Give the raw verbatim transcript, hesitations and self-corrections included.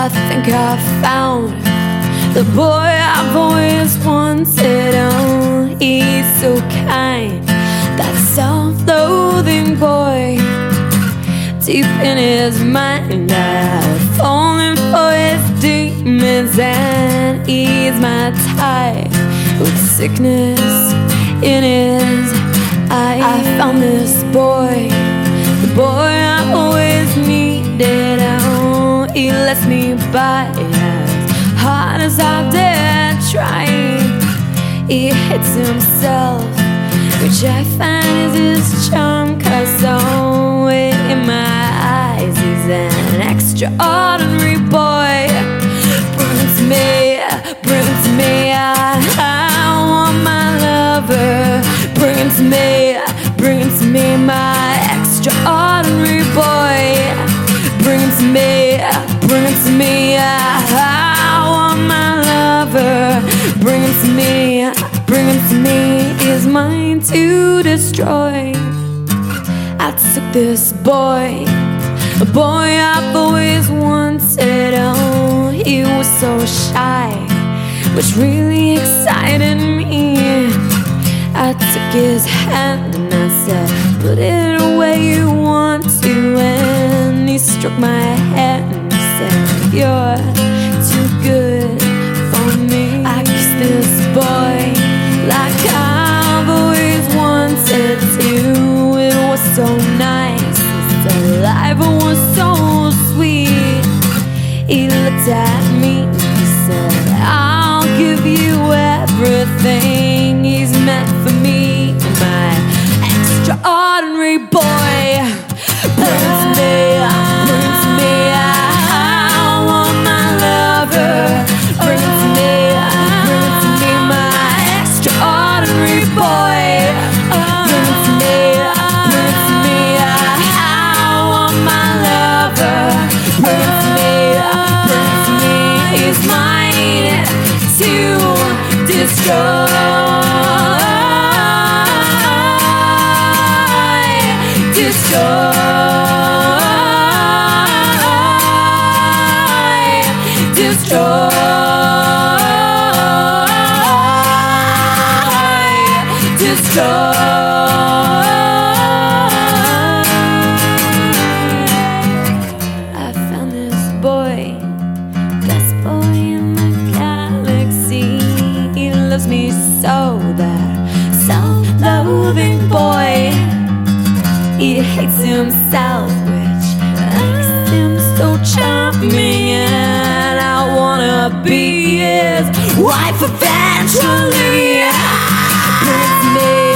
I think I found the boy I've always wanted. Oh, he's so kind, that self-loathing boy. Deep in his mind, I've fallen for his demons, and he's my type, with sickness in his eyes. I found this boy, the boy I always needed. Oh, he lets me by as hard as I dare try. He hits himself, which I find is his charm, 'cause oh, in my eyes he's an extraordinary boy. Bring it to me, bring it to me, I, I want my lover. Bring it to me, bring it to me, my extraordinary boy. Bring it to me, bring it to me, I, I want my lover. Bring it to me, bring it to me, he's mine to destroy. I took this boy, a boy I've always wanted. Oh, he was so shy, which really excited me. I took his hand and I said, put it away, you want to. And he struck my head and he said, you're too good for me. I kissed this boy like I've always wanted to. It was so nice, his saliva was so sweet. He looked at me and he said, I'll give you everything. He's meant for me, my extraordinary boy. Bring it to me, bring it to me, I want my lover. Bring it to me, bring it to me, my extraordinary boy. Bring it to me, bring it to me, I want my lover. Bring it to me, bring it to me, he's mine to destroy. Destroy, destroy, destroy. I found this boy, best boy in the galaxy. He loves me so, that self-loathing boy. He hates himself, which makes him so charming, and I wanna be his wife eventually. Bring it to me.